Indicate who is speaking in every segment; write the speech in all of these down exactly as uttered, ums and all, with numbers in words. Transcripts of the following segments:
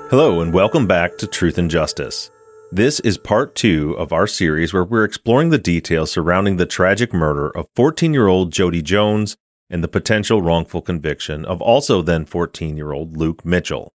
Speaker 1: Hello and welcome back to Truth and Justice. This is part two of our series where we're exploring the details surrounding the tragic murder of fourteen-year-old Jodi Jones and the potential wrongful conviction of also then fourteen-year-old Luke Mitchell.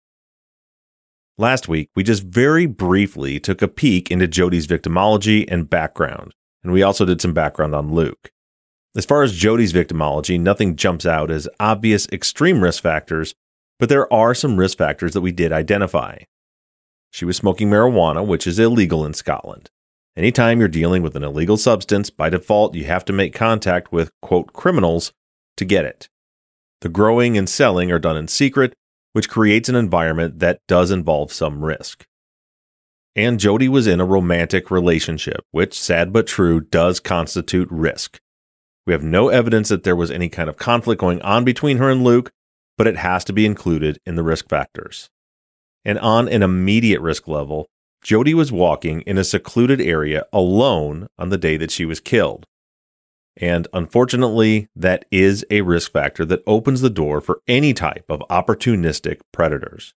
Speaker 1: Last week, we just very briefly took a peek into Jodi's victimology and background, and we also did some background on Luke. As far as Jodi's victimology, nothing jumps out as obvious extreme risk factors, but there are some risk factors that we did identify. She was smoking marijuana, which is illegal in Scotland. Anytime you're dealing with an illegal substance, by default, you have to make contact with, quote, criminals to get it. The growing and selling are done in secret, which creates an environment that does involve some risk. And Jodi was in a romantic relationship, which, sad but true, does constitute risk. We have no evidence that there was any kind of conflict going on between her and Luke, but it has to be included in the risk factors. And on an immediate risk level, Jodi was walking in a secluded area alone on the day that she was killed. And unfortunately, that is a risk factor that opens the door for any type of opportunistic predators.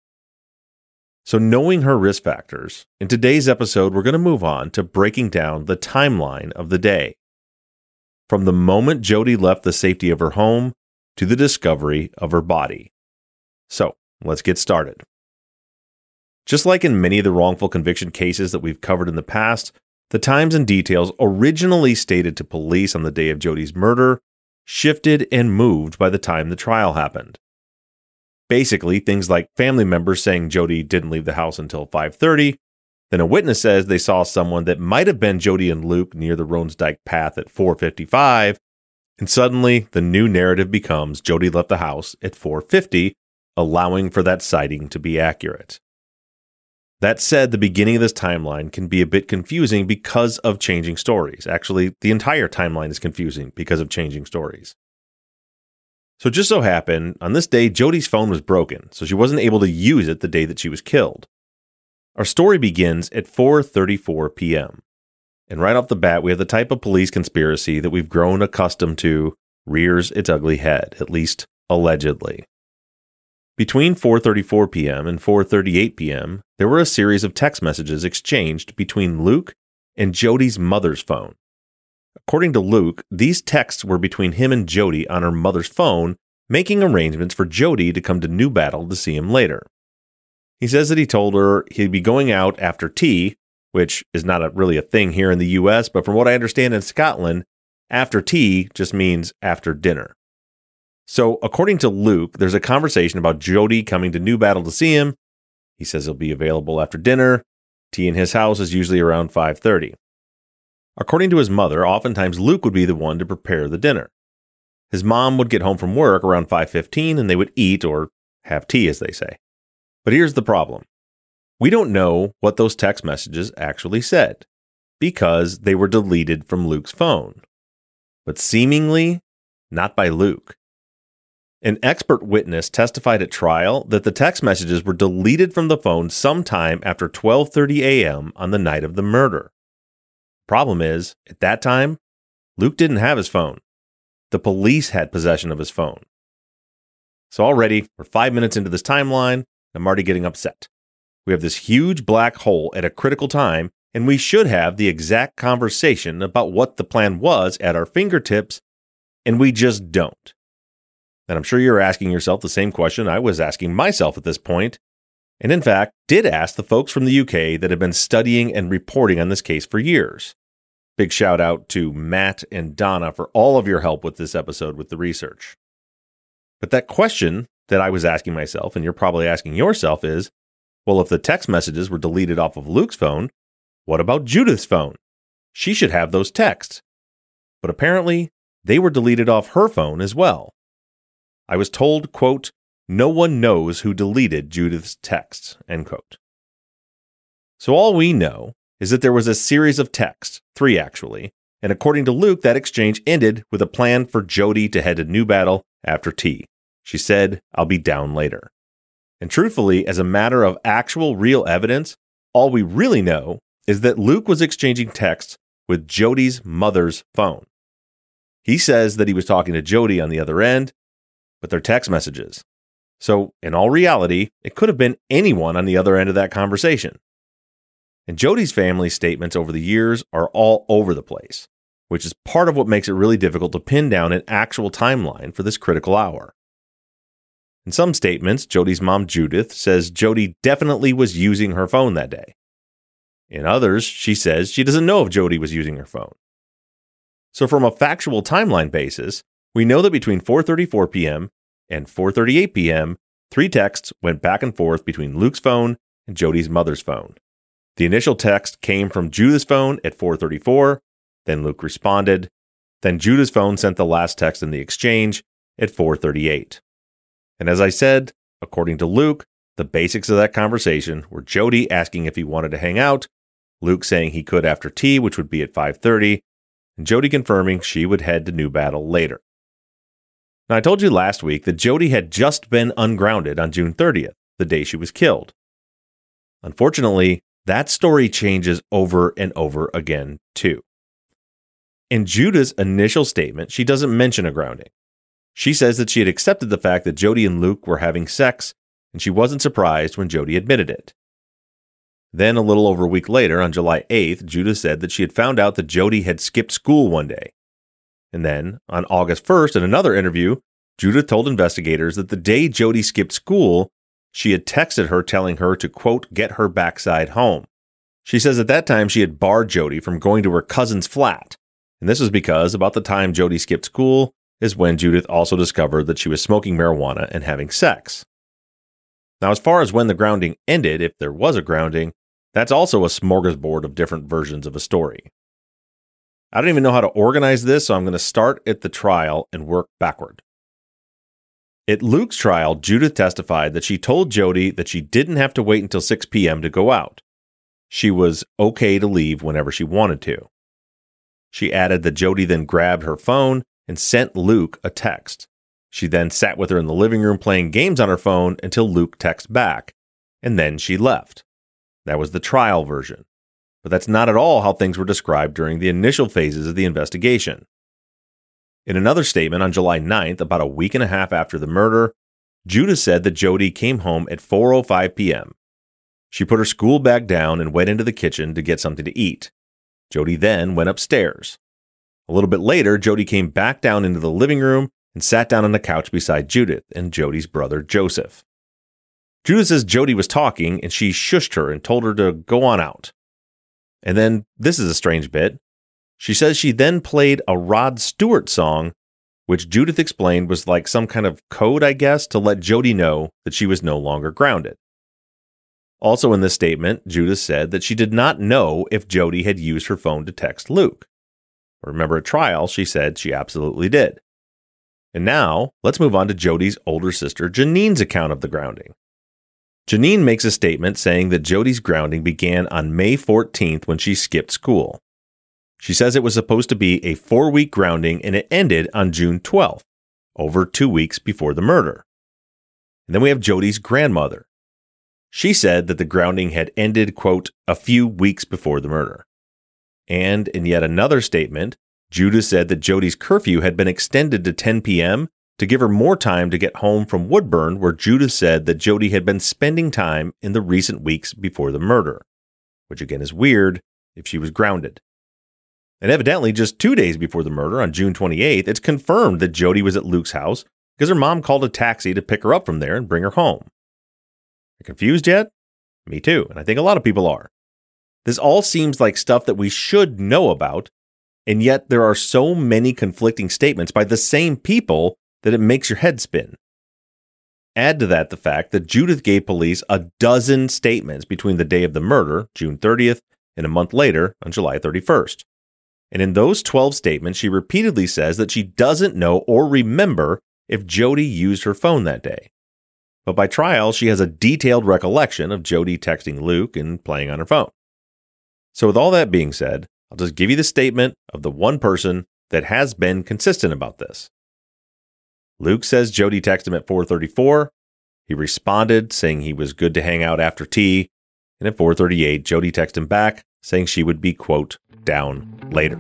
Speaker 1: So knowing her risk factors, in today's episode, we're going to move on to breaking down the timeline of the day. From the moment Jodi left the safety of her home to the discovery of her body. So, let's get started. Just like in many of the wrongful conviction cases that we've covered in the past, the times and details originally stated to police on the day of Jodi's murder shifted and moved by the time the trial happened. Basically, things like family members saying Jodi didn't leave the house until five thirty, then a witness says they saw someone that might have been Jodi and Luke near the Ronsdyke path at four fifty-five, and suddenly, the new narrative becomes Jodi left the house at four fifty, allowing for that sighting to be accurate. That said, the beginning of this timeline can be a bit confusing because of changing stories. Actually, the entire timeline is confusing because of changing stories. So it just so happened, on this day, Jodi's phone was broken, so she wasn't able to use it the day that she was killed. Our story begins at four thirty-four p.m. And right off the bat, we have the type of police conspiracy that we've grown accustomed to rears its ugly head, at least allegedly. Between four thirty-four p.m. and four thirty-eight p.m., there were a series of text messages exchanged between Luke and Jodi's mother's phone. According to Luke, these texts were between him and Jodi on her mother's phone, making arrangements for Jodi to come to New Battle to see him later. He says that he told her he'd be going out after tea, which is not a, really a thing here in the U S, but from what I understand in Scotland, after tea just means after dinner. So according to Luke, there's a conversation about Jodi coming to New Battle to see him. He says he'll be available after dinner. Tea in his house is usually around five thirty. According to his mother, oftentimes Luke would be the one to prepare the dinner. His mom would get home from work around five fifteen and they would eat or have tea, as they say. But here's the problem. We don't know what those text messages actually said because they were deleted from Luke's phone, but seemingly not by Luke. An expert witness testified at trial that the text messages were deleted from the phone sometime after twelve thirty a.m. on the night of the murder. Problem is, at that time, Luke didn't have his phone. The police had possession of his phone. So already, we're five minutes into this timeline, I'm already getting upset. We have this huge black hole at a critical time, and we should have the exact conversation about what the plan was at our fingertips, and we just don't. And I'm sure you're asking yourself the same question I was asking myself at this point, and in fact, did ask the folks from the U K that have been studying and reporting on this case for years. Big shout out to Matt and Donna for all of your help with this episode with the research. But that question that I was asking myself, and you're probably asking yourself, is, well, if the text messages were deleted off of Luke's phone, what about Judith's phone? She should have those texts. But apparently, they were deleted off her phone as well. I was told, quote, no one knows who deleted Judith's texts, end quote. So all we know is that there was a series of texts, three actually, and according to Luke, that exchange ended with a plan for Jodi to head to New Battle after tea. She said, I'll be down later. And truthfully, as a matter of actual real evidence, all we really know is that Luke was exchanging texts with Jodi's mother's phone. He says that he was talking to Jodi on the other end, but they're text messages. So, in all reality, it could have been anyone on the other end of that conversation. And Jody's family statements over the years are all over the place, which is part of what makes it really difficult to pin down an actual timeline for this critical hour. In some statements, Jody's mom Judith says Jody definitely was using her phone that day. In others, she says she doesn't know if Jody was using her phone. So from a factual timeline basis, we know that between four thirty-four p.m. and four thirty-eight p.m., three texts went back and forth between Luke's phone and Jody's mother's phone. The initial text came from Judith's phone at four thirty-four, then Luke responded, then Judith's phone sent the last text in the exchange at four thirty-eight. And as I said, according to Luke, the basics of that conversation were Jody asking if he wanted to hang out, Luke saying he could after tea, which would be at five thirty, and Jody confirming she would head to New Battle later. Now, I told you last week that Jody had just been ungrounded on June thirtieth, the day she was killed. Unfortunately, that story changes over and over again, too. In Judith's initial statement, she doesn't mention a grounding. She says that she had accepted the fact that Jody and Luke were having sex, and she wasn't surprised when Jody admitted it. Then, a little over a week later, on July eighth, Judith said that she had found out that Jody had skipped school one day. And then, on August first, in another interview, Judith told investigators that the day Jody skipped school, she had texted her telling her to, quote, get her backside home. She says at that time she had barred Jody from going to her cousin's flat. And this was because about the time Jody skipped school is when Judith also discovered that she was smoking marijuana and having sex. Now, as far as when the grounding ended, if there was a grounding, that's also a smorgasbord of different versions of a story. I don't even know how to organize this, so I'm going to start at the trial and work backward. At Luke's trial, Judith testified that she told Jody that she didn't have to wait until six p.m. to go out. She was okay to leave whenever she wanted to. She added that Jody then grabbed her phone and sent Luke a text. She then sat with her in the living room playing games on her phone until Luke texted back, and then she left. That was the trial version. But that's not at all how things were described during the initial phases of the investigation. In another statement on July ninth, about a week and a half after the murder, Judith said that Jody came home at four oh five p.m. She put her school bag down and went into the kitchen to get something to eat. Jody then went upstairs. A little bit later, Jody came back down into the living room and sat down on the couch beside Judith and Jody's brother, Joseph. Judith says Jody was talking and she shushed her and told her to go on out. And then, this is a strange bit, she says she then played a Rod Stewart song, which Judith explained was like some kind of code, I guess, to let Jody know that she was no longer grounded. Also in this statement, Judith said that she did not know if Jody had used her phone to text Luke. Remember at trial, she said she absolutely did. And now, let's move on to Jody's older sister Janine's account of the grounding. Janine makes a statement saying that Jody's grounding began on May fourteenth when she skipped school. She says it was supposed to be a four-week grounding and it ended on June twelfth, over two weeks before the murder. And then we have Jody's grandmother. She said that the grounding had ended, quote, a few weeks before the murder. And in yet another statement, Judith said that Jody's curfew had been extended to ten p.m. to give her more time to get home from Woodburn, where Judith said that Jody had been spending time in the recent weeks before the murder, which again is weird if she was grounded. And evidently, just two days before the murder, on June twenty-eighth, it's confirmed that Jody was at Luke's house because her mom called a taxi to pick her up from there and bring her home. Are you confused yet? Me too, and I think a lot of people are. This all seems like stuff that we should know about, and yet there are so many conflicting statements by the same people that it makes your head spin. Add to that the fact that Judith gave police a dozen statements between the day of the murder, June thirtieth, and a month later, on July thirty-first. And in those twelve statements, she repeatedly says that she doesn't know or remember if Jody used her phone that day. But by trial, she has a detailed recollection of Jody texting Luke and playing on her phone. So with all that being said, I'll just give you the statement of the one person that has been consistent about this. Luke says Jody texted him at four thirty-four. He responded saying he was good to hang out after tea. And at four thirty-eight, Jody texted him back saying she would be, quote, down later.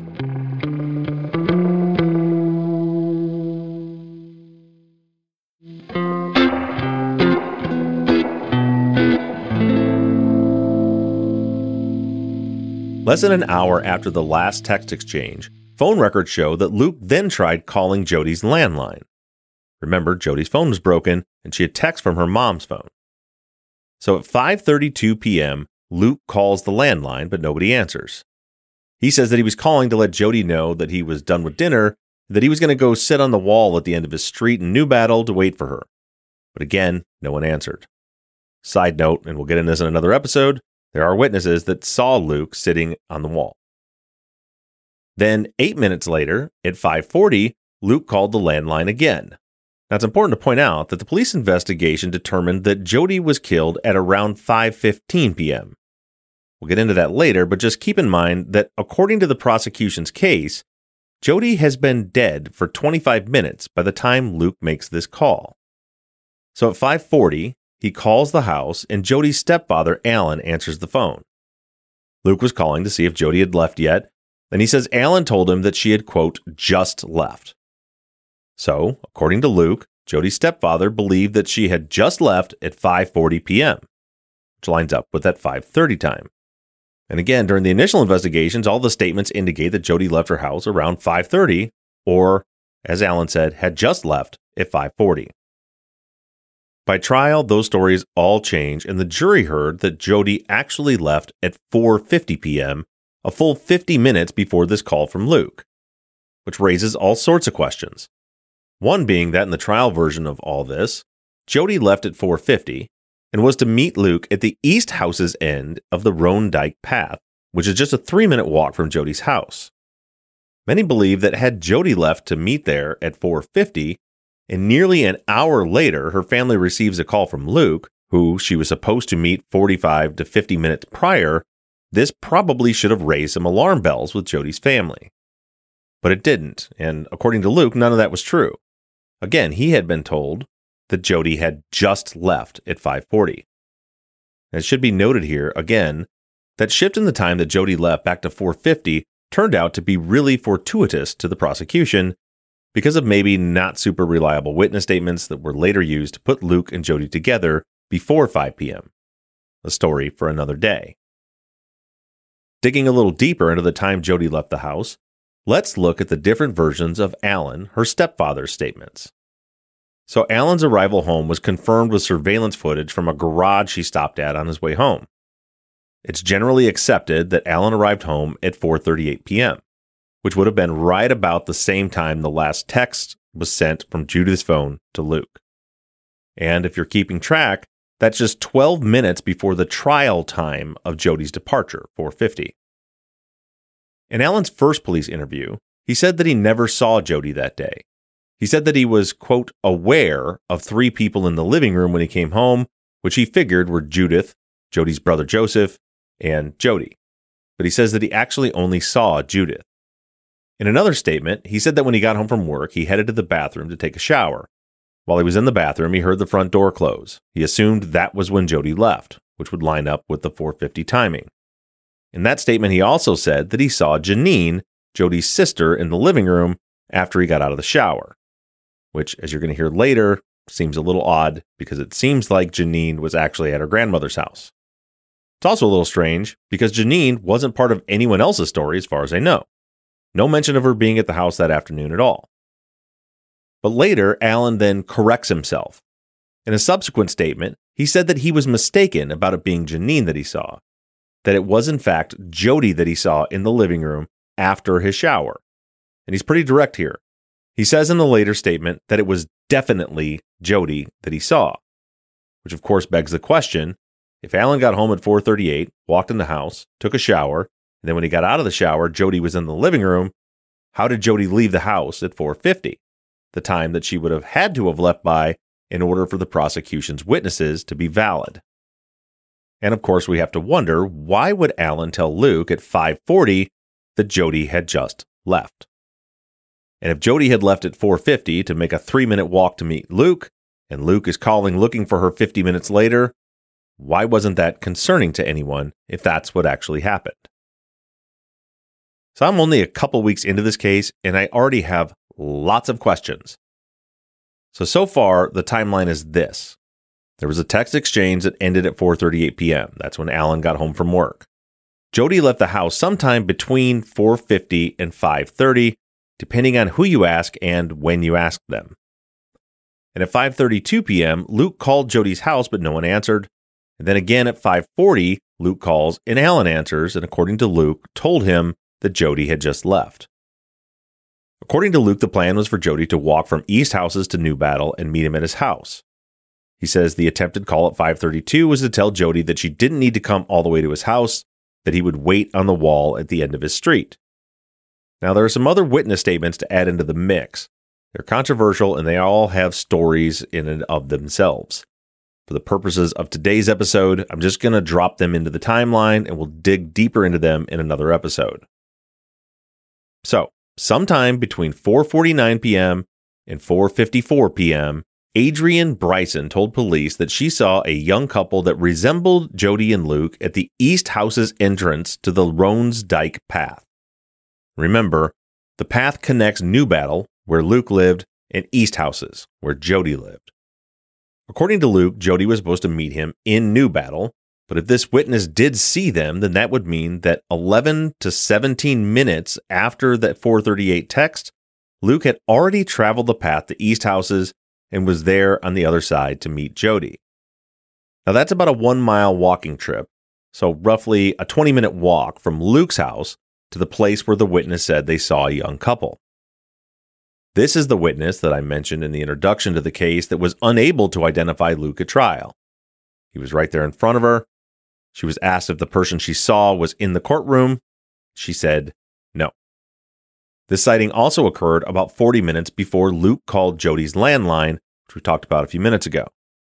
Speaker 1: Less than an hour after the last text exchange, phone records show that Luke then tried calling Jody's landline. Remember, Jody's phone was broken, and she had text from her mom's phone. So at five thirty-two p.m., Luke calls the landline, but nobody answers. He says that he was calling to let Jody know that he was done with dinner, that he was going to go sit on the wall at the end of his street in New Battle to wait for her. But again, no one answered. Side note, and we'll get into this in another episode, there are witnesses that saw Luke sitting on the wall. Then, eight minutes later, at five forty, Luke called the landline again. Now, it's important to point out that the police investigation determined that Jody was killed at around five fifteen p.m. We'll get into that later, but just keep in mind that according to the prosecution's case, Jody has been dead for twenty-five minutes by the time Luke makes this call. So at five forty, he calls the house, and Jody's stepfather, Alan, answers the phone. Luke was calling to see if Jody had left yet, and he says Alan told him that she had, quote, just left. So, according to Luke, Jody's stepfather believed that she had just left at five forty p.m., which lines up with that five thirty time. And again, during the initial investigations, all the statements indicate that Jody left her house around five thirty, or, as Alan said, had just left at five forty. By trial, those stories all change, and the jury heard that Jody actually left at four fifty p.m., a full fifty minutes before this call from Luke, which raises all sorts of questions. One being that in the trial version of all this, Jody left at four fifty and was to meet Luke at the east house's end of the Roan Dyke Path, which is just a three-minute walk from Jody's house. Many believe that had Jody left to meet there at four fifty, and nearly an hour later her family receives a call from Luke, who she was supposed to meet forty-five to fifty minutes prior, this probably should have raised some alarm bells with Jody's family. But it didn't, and according to Luke, none of that was true. Again, he had been told that Jody had just left at five forty. And it should be noted here, again, that shift in the time that Jody left back to four fifty turned out to be really fortuitous to the prosecution because of maybe not super reliable witness statements that were later used to put Luke and Jody together before five p.m. A story for another day. Digging a little deeper into the time Jody left the house, let's look at the different versions of Alan, her stepfather's statements. So Alan's arrival home was confirmed with surveillance footage from a garage he stopped at on his way home. It's generally accepted that Alan arrived home at four thirty-eight p.m., which would have been right about the same time the last text was sent from Judith's phone to Luke. And if you're keeping track, that's just twelve minutes before the trial time of Jody's departure, four fifty. In Alan's first police interview, he said that he never saw Jody that day. He said that he was, quote, aware of three people in the living room when he came home, which he figured were Judith, Jody's brother Joseph, and Jody. But he says that he actually only saw Judith. In another statement, he said that when he got home from work, he headed to the bathroom to take a shower. While he was in the bathroom, he heard the front door close. He assumed that was when Jody left, which would line up with the four fifty timing. In that statement, he also said that he saw Janine, Jody's sister, in the living room after he got out of the shower, which, as you're going to hear later, seems a little odd because it seems like Janine was actually at her grandmother's house. It's also a little strange because Janine wasn't part of anyone else's story as far as I know. No mention of her being at the house that afternoon at all. But later, Alan then corrects himself. In a subsequent statement, he said that he was mistaken about it being Janine that he saw, that it was in fact Jody that he saw in the living room after his shower. And he's pretty direct here. He says in the later statement that it was definitely Jody that he saw, which of course begs the question, if Alan got home at four thirty-eight, walked in the house, took a shower, and then when he got out of the shower, Jody was in the living room, how did Jody leave the house at four fifty, the time that she would have had to have left by in order for the prosecution's witnesses to be valid? And of course, we have to wonder, why would Alan tell Luke at five forty that Jody had just left? And if Jody had left at four fifty to make a three-minute walk to meet Luke, and Luke is calling looking for her fifty minutes later, why wasn't that concerning to anyone if that's what actually happened? So I'm only a couple weeks into this case, and I already have lots of questions. So, so far, the timeline is this. There was a text exchange that ended at four thirty-eight p.m. That's when Alan got home from work. Jody left the house sometime between four fifty and five thirty, depending on who you ask and when you ask them. And at five thirty-two p.m., Luke called Jody's house, but no one answered. And then again at five forty, Luke calls and Alan answers, and according to Luke, told him that Jody had just left. According to Luke, the plan was for Jody to walk from East Houses to New Battle and meet him at his house. He says the attempted call at five thirty-two was to tell Jody that she didn't need to come all the way to his house, that he would wait on the wall at the end of his street. Now, there are some other witness statements to add into the mix. They're controversial, and they all have stories in and of themselves. For the purposes of today's episode, I'm just going to drop them into the timeline, and we'll dig deeper into them in another episode. So, sometime between four forty-nine p.m. and four fifty-four p.m., Adrienne Bryson told police that she saw a young couple that resembled Jody and Luke at the East House's entrance to the Roans Dyke path. Remember, the path connects New Battle, where Luke lived, and East Houses, where Jody lived. According to Luke, Jody was supposed to meet him in New Battle, but if this witness did see them, then that would mean that eleven to seventeen minutes after that four thirty-eight text, Luke had already traveled the path to East Houses and was there on the other side to meet Jody. Now that's about a one-mile walking trip, so roughly a twenty-minute walk from Luke's house to the place where the witness said they saw a young couple. This is the witness that I mentioned in the introduction to the case that was unable to identify Luke at trial. He was right there in front of her. She was asked if the person she saw was in the courtroom. She said no. This sighting also occurred about forty minutes before Luke called Jody's landline, which we talked about a few minutes ago.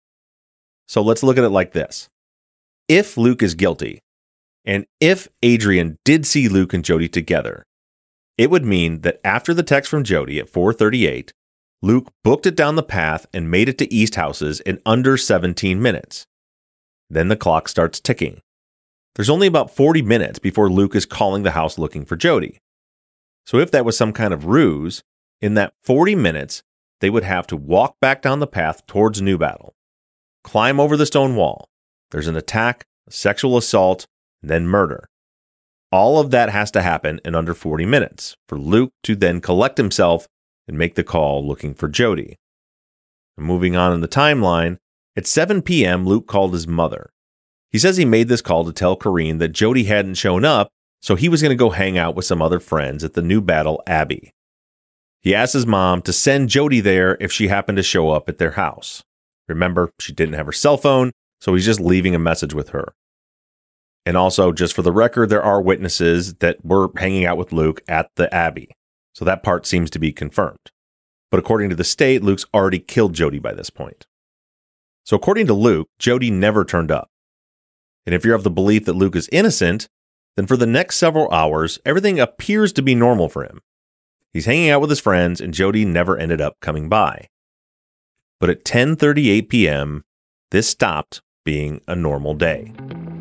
Speaker 1: So let's look at it like this. If Luke is guilty, and if Adrienne did see Luke and Jody together, it would mean that after the text from Jody at four thirty-eight, Luke booked it down the path and made it to East Houses in under seventeen minutes. Then the clock starts ticking. There's only about forty minutes before Luke is calling the house looking for Jody. So if that was some kind of ruse, in that forty minutes, they would have to walk back down the path towards New Battle, climb over the stone wall. There's an attack, a sexual assault, and then murder. All of that has to happen in under forty minutes for Luke to then collect himself and make the call looking for Jody. And moving on in the timeline, at seven p.m., Luke called his mother. He says he made this call to tell Corrine that Jody hadn't shown up, so he was going to go hang out with some other friends at the New Battle Abbey. He asked his mom to send Jody there if she happened to show up at their house. Remember, she didn't have her cell phone, so he's just leaving a message with her. And also, just for the record, there are witnesses that were hanging out with Luke at the Abbey, so that part seems to be confirmed. But according to the state, Luke's already killed Jody by this point. So according to Luke, Jody never turned up. And if you're of the belief that Luke is innocent, then for the next several hours, everything appears to be normal for him. He's hanging out with his friends, and Jody never ended up coming by. But at ten thirty-eight p.m., this stopped being a normal day.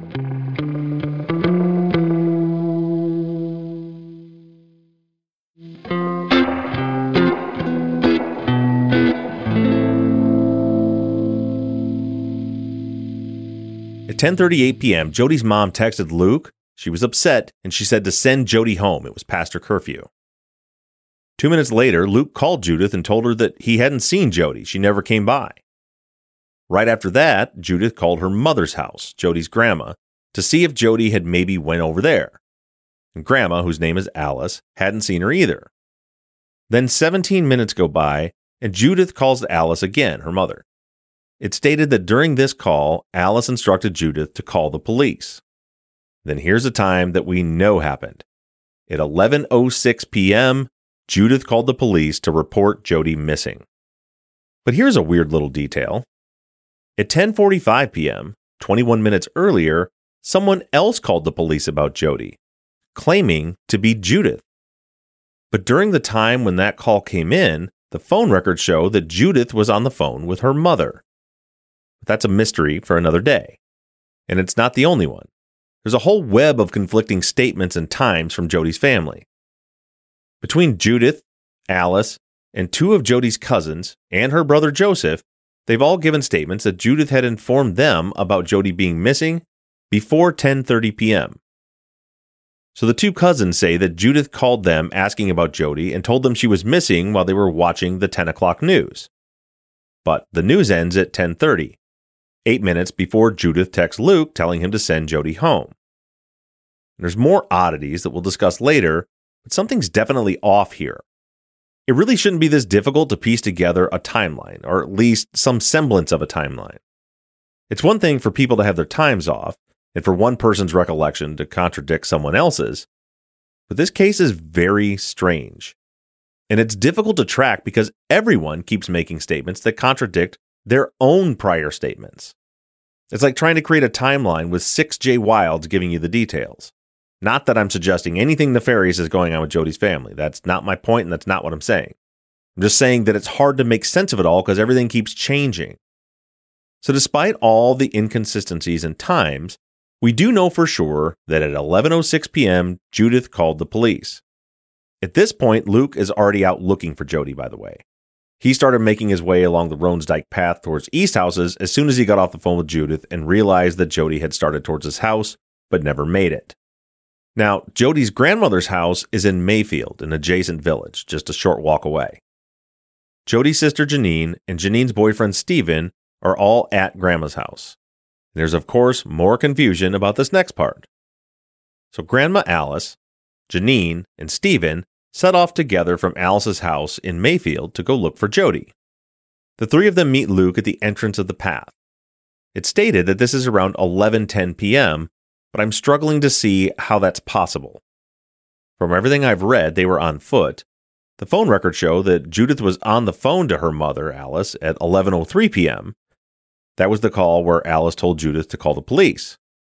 Speaker 1: At ten thirty-eight p.m., Jody's mom texted Luke. She was upset, and she said to send Jody home. It was past her curfew. Two minutes later, Luke called Judith and told her that he hadn't seen Jody. She never came by. Right after that, Judith called her mother's house, Jody's grandma, to see if Jody had maybe went over there. And Grandma, whose name is Alice, hadn't seen her either. Then seventeen minutes go by, and Judith calls Alice again, her mother. It stated that during this call, Alice instructed Judith to call the police. Then here's a time that we know happened. At eleven oh six p.m., Judith called the police to report Jody missing. But here's a weird little detail. At ten forty-five p.m., twenty-one minutes earlier, someone else called the police about Jody, claiming to be Judith. But during the time when that call came in, the phone records show that Judith was on the phone with her mother. But that's a mystery for another day. And it's not the only one. There's a whole web of conflicting statements and times from Jody's family. Between Judith, Alice, and two of Jody's cousins and her brother Joseph, they've all given statements that Judith had informed them about Jody being missing before ten thirty p.m. So the two cousins say that Judith called them asking about Jody and told them she was missing while they were watching the ten o'clock news. But the news ends at ten thirty, eight minutes before Judith texts Luke telling him to send Jody home. And there's more oddities that we'll discuss later, but something's definitely off here. It really shouldn't be this difficult to piece together a timeline, or at least some semblance of a timeline. It's one thing for people to have their times off, and for one person's recollection to contradict someone else's, but this case is very strange. And it's difficult to track because everyone keeps making statements that contradict their own prior statements. It's like trying to create a timeline with six Jay Wilds giving you the details. Not that I'm suggesting anything nefarious is going on with Jody's family. That's not my point, and that's not what I'm saying. I'm just saying that it's hard to make sense of it all because everything keeps changing. So despite all the inconsistencies in times, we do know for sure that at eleven oh six p.m., Judith called the police. At this point, Luke is already out looking for Jody, by the way. He started making his way along the Ronsdyke path towards East Houses as soon as he got off the phone with Judith and realized that Jody had started towards his house, but never made it. Now, Jody's grandmother's house is in Mayfield, an adjacent village, just a short walk away. Jody's sister Janine and Janine's boyfriend Steven are all at Grandma's house. There's, of course, more confusion about this next part. So Grandma Alice, Janine, and Steven set off together from Alice's house in Mayfield to go look for Jody. The three of them meet Luke at the entrance of the path. It's stated that this is around eleven ten p.m., but I'm struggling to see how that's possible. From everything I've read, they were on foot. The phone records show that Judith was on the phone to her mother, Alice, at eleven oh three p.m. That was the call where Alice told Judith to call the police.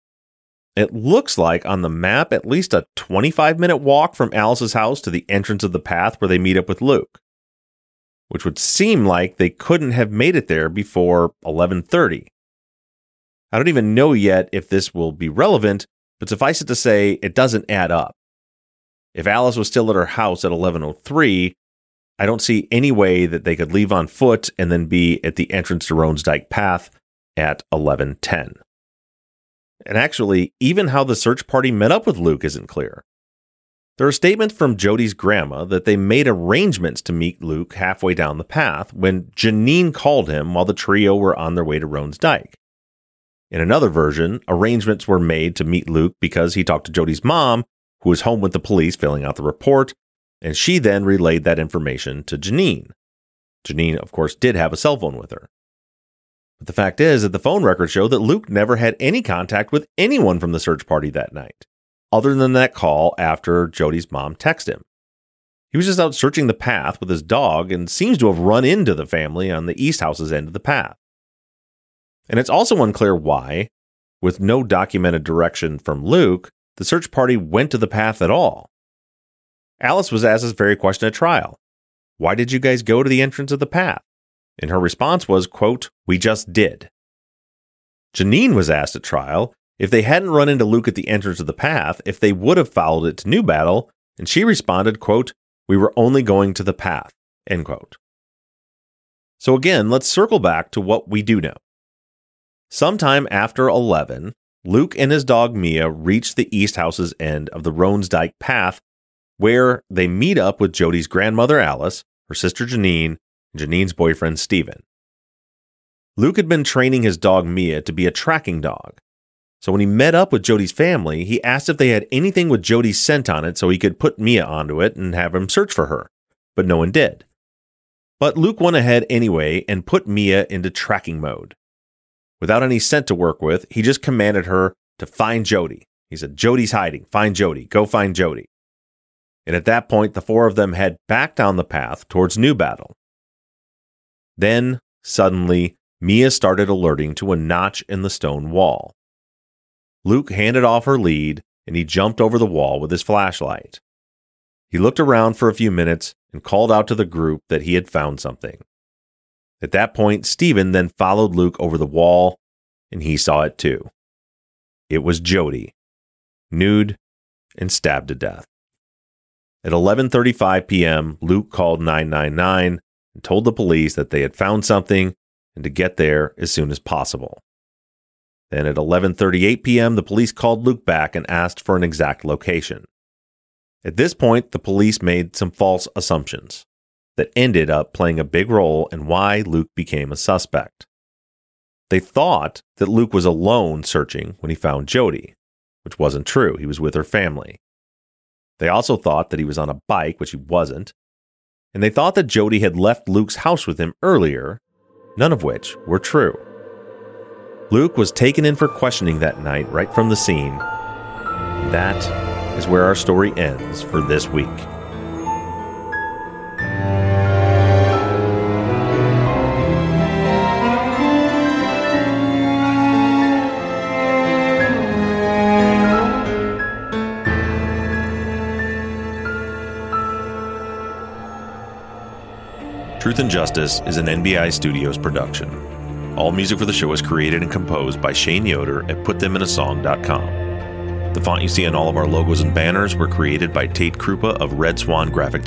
Speaker 1: It looks like on the map at least a twenty-five minute walk from Alice's house to the entrance of the path where they meet up with Luke, which would seem like they couldn't have made it there before eleven thirty. I don't even know yet if this will be relevant, but suffice it to say, it doesn't add up. If Alice was still at her house at eleven oh three, I don't see any way that they could leave on foot and then be at the entrance to Ronsdyke Path at eleven ten. And actually, even how the search party met up with Luke isn't clear. There are statements from Jody's grandma that they made arrangements to meet Luke halfway down the path when Janine called him while the trio were on their way to Ronsdyke. In another version, arrangements were made to meet Luke because he talked to Jody's mom, who was home with the police filling out the report, and she then relayed that information to Janine. Janine, of course, did have a cell phone with her. But the fact is that the phone records show that Luke never had any contact with anyone from the search party that night, other than that call after Jody's mom texted him. He was just out searching the path with his dog and seems to have run into the family on the East House's end of the path. And it's also unclear why, with no documented direction from Luke, the search party went to the path at all. Alice was asked this very question at trial. Why did you guys go to the entrance of the path? And her response was, quote, "We just did." Janine was asked at trial if they hadn't run into Luke at the entrance of the path, if they would have followed it to New Battle, and she responded, quote, "We were only going to the path," end quote. So again, let's circle back to what we do know. Sometime after eleven, Luke and his dog Mia reach the East House's end of the Ronsdyke Path, where they meet up with Jody's grandmother Alice, her sister Janine, and Janine's boyfriend Steven. Luke had been training his dog Mia to be a tracking dog. So when he met up with Jody's family, he asked if they had anything with Jody's scent on it so he could put Mia onto it and have him search for her, but no one did. But Luke went ahead anyway and put Mia into tracking mode. Without any scent to work with, he just commanded her to find Jody. He said, "Jody's hiding. Find Jody. Go find Jody." And at that point, the four of them head back down the path towards New Battle. Then, suddenly, Mia started alerting to a notch in the stone wall. Luke handed off her lead, and he jumped over the wall with his flashlight. He looked around for a few minutes and called out to the group that he had found something. At that point, Steven then followed Luke over the wall, and he saw it too. It was Jody, nude and stabbed to death. At eleven thirty-five p.m., Luke called nine nine nine and told the police that they had found something and to get there as soon as possible. Then at eleven thirty-eight p.m., the police called Luke back and asked for an exact location. At this point, the police made some false assumptions that ended up playing a big role in why Luke became a suspect. They thought that Luke was alone searching when he found Jodi, which wasn't true. He was with her family. They also thought that he was on a bike, which he wasn't. And they thought that Jodi had left Luke's house with him earlier, none of which were true. Luke was taken in for questioning that night right from the scene. That is where our story ends for this week. Truth and Justice is an N B I Studios production. All music for the show is created and composed by Shane Yoder at put them in a song dot com. The font you see on all of our logos and banners were created by Tate Krupa of Red Swan Graphic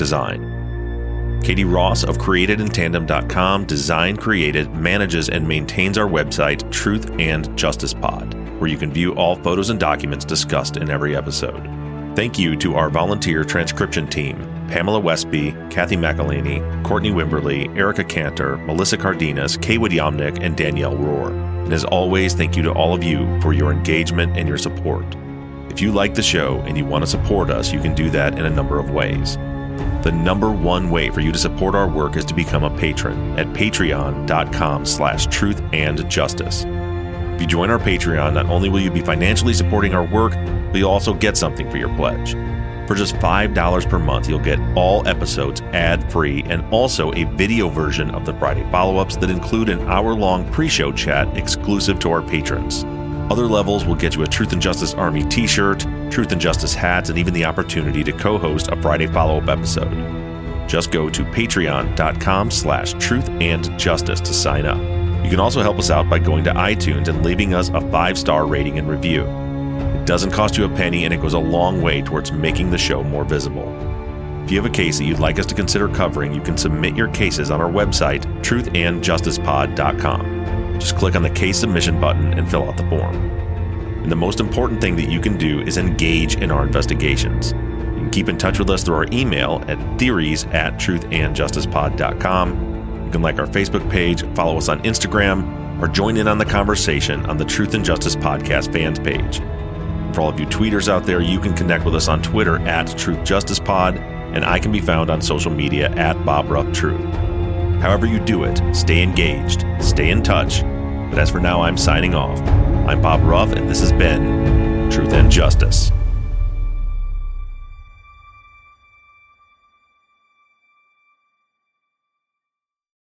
Speaker 1: Design. Katie Ross of created in tandem dot com designed, created, manages, and maintains our website, Truth and Justice Pod, where you can view all photos and documents discussed in every episode. Thank you to our volunteer transcription team, Pamela Westby, Kathy McElhaney, Courtney Wimberly, Erica Cantor, Melissa Cardenas, Kaywood Yomnick, and Danielle Rohr. And as always, thank you to all of you for your engagement and your support. If you like the show and you want to support us, you can do that in a number of ways. The number one way for you to support our work is to become a patron at patreon dot com slash truth and justice. If you join our Patreon, not only will you be financially supporting our work, but you'll also get something for your pledge. For just five dollars per month, you'll get all episodes ad-free and also a video version of the Friday follow-ups that include an hour-long pre-show chat exclusive to our patrons. Other levels will get you a Truth and Justice Army t-shirt, Truth and Justice hats, and even the opportunity to co-host a Friday follow-up episode. Just go to patreon dot com slash truth and justice to sign up. You can also help us out by going to iTunes and leaving us a five-star rating and review. It doesn't cost you a penny, and it goes a long way towards making the show more visible. If you have a case that you'd like us to consider covering, you can submit your cases on our website, truth and justice pod dot com. Just click on the case submission button and fill out the form. And the most important thing that you can do is engage in our investigations. You can keep in touch with us through our email at theories at truth and justice pod dot com. You can like our Facebook page, follow us on Instagram, or join in on the conversation on the Truth and Justice Podcast fans page. For all of you tweeters out there, you can connect with us on Twitter at Truth Justice Pod, and I can be found on social media at Bob Ruff Truth. However you do it, stay engaged, stay in touch. But as for now, I'm signing off. I'm Bob Ruff, and this has been Truth and Justice.